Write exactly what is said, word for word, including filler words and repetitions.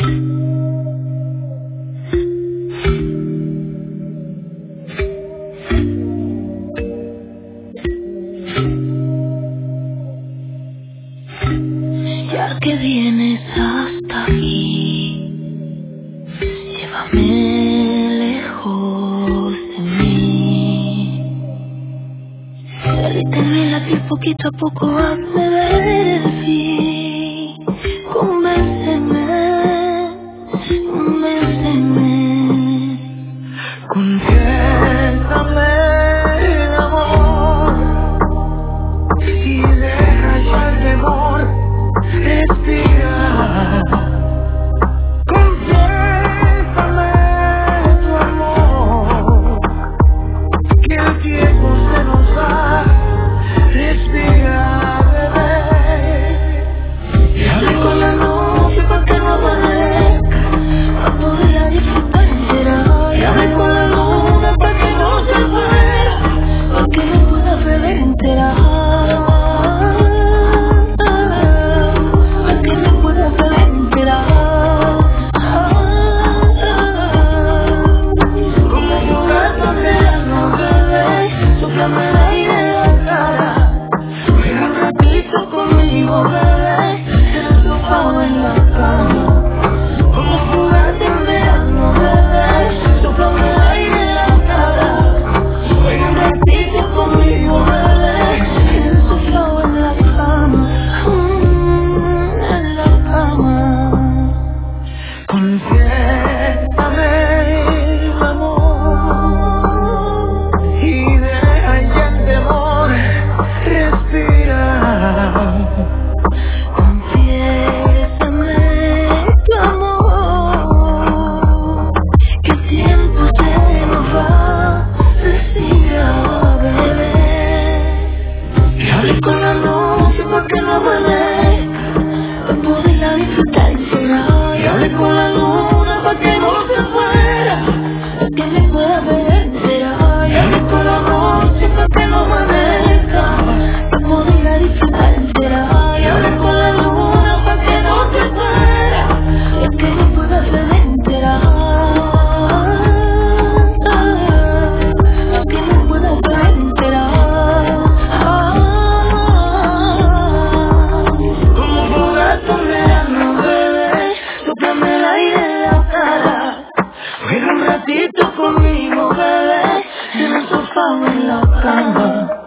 Ya que vienes hasta aquí, llévame lejos de mí. Derríteme la piel poquito a poco, hazme ver el fin. Convénceme, convénceme. Confiésame el amor y deja ya el temor. Respira, confiésame tu amor, que el tiempo se nos va. Respira, bebé, y hable con la noche pa' que no amanezca, pa' poderla disfrutar entera. Y hable con la luna pa' que no se muera, pa' que me pueda beber entera. Conmigo, bebé, en el sofá o en la cama, como jugarte en verano, bebé, soplame el aire en la cara. Juega un ratito conmigo, bebé, en el sofá o en la cama, mm, en la cama. Confiésame el amor y deja ya el temor. Respira. Confiésame tu amor, que el tiempo se nos va. Respira, bebé, y hable con la noche pa' que no amanezca, pa' poderla disfrutar entera. Y hable con la luna pa' que no se fuera, pa' que me pueda ver entera. Y hable con la noche pa' que no amanezca, pa' poderla disfrutar entera. Y hable con la luna pa' que no se fuera, pa' que me pueda ver entera. Pa' que me pueda ver entera. Como jugar con verano, bebé, soplame el aire en la cara. Juega un ratito conmigo, bebé, en el sofá o en la cama.